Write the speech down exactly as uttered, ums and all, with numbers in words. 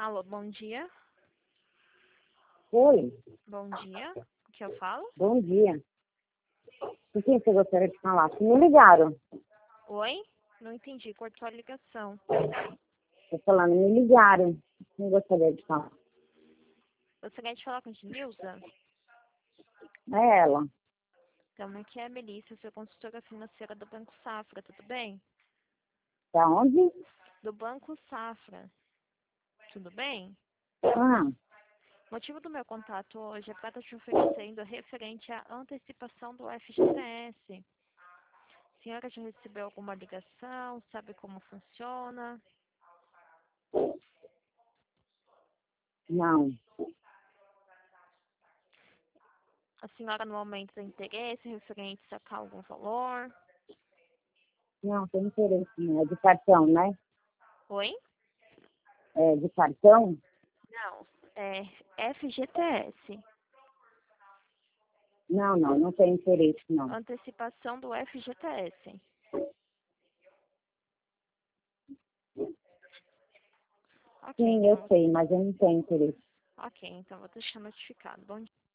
Alô, bom dia. Oi, Bom dia. O que eu falo? bom dia. Com quem você gostaria de falar? Se me ligaram. Oi? Não entendi, cortou a ligação. Tô falando, me ligaram. Quem gostaria de falar? Você quer falar com a Genilza? É ela. Então, aqui é a Melissa, sou consultora financeira do Banco Safra, tudo bem? Da onde? Do Banco Safra, tudo bem? Ah, O motivo do meu contato hoje é para estar te oferecendo referente à antecipação do F G T S. A senhora já recebeu alguma ligação? Sabe como funciona? não. A senhora no momento tem interesse referente a sacar algum valor? Não, tem interesse, não. É de cartão, né? Oi? É de cartão? Não, é F G T S, Não, não, não tem interesse, não. antecipação do F G T S. Ok, Sim, eu então, sei, mas eu não tenho interesse. ok, então vou deixar notificado. Bom dia.